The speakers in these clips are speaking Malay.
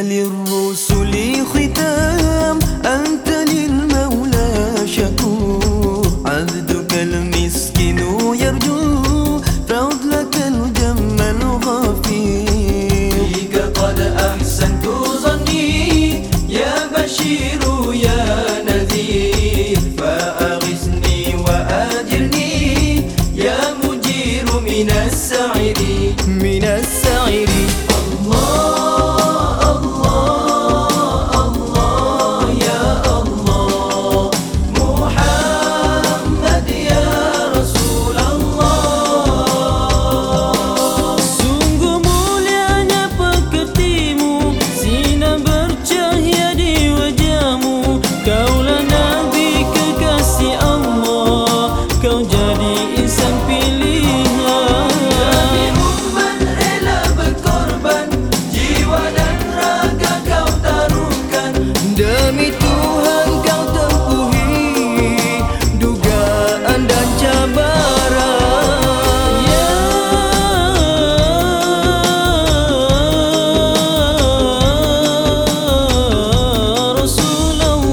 للرسل ختام، أنت للمولى شكور، عبدك المسكين يرجو فضلك الجم الغفير. فيك قد أحسنت ظني يا بشير يا نذير، فأغثني وأجرني يا مجير من السعير. من السعير demi Tuhan kau tempuhi dugaan dan cabaran. Ya Rasulullah,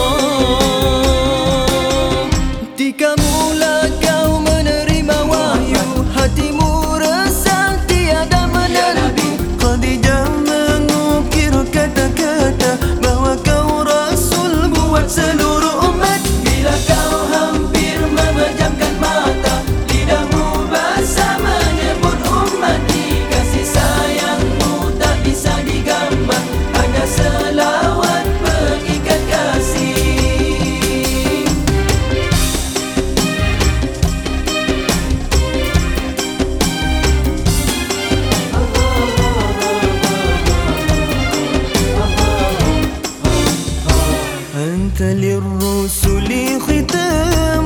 ketika mula kau menerima wahyu, hatimu resah tiada menentu. Khadijah mengukir kata-kata bahwa kau Rasul buat seluruh umat. bila kau hampir memejamkan mata, lidahmu basah menyebut ummati. Kasih sayangmu tak bisa digambar, hanya selawat pengikat kasih. أنت للرسل ختام،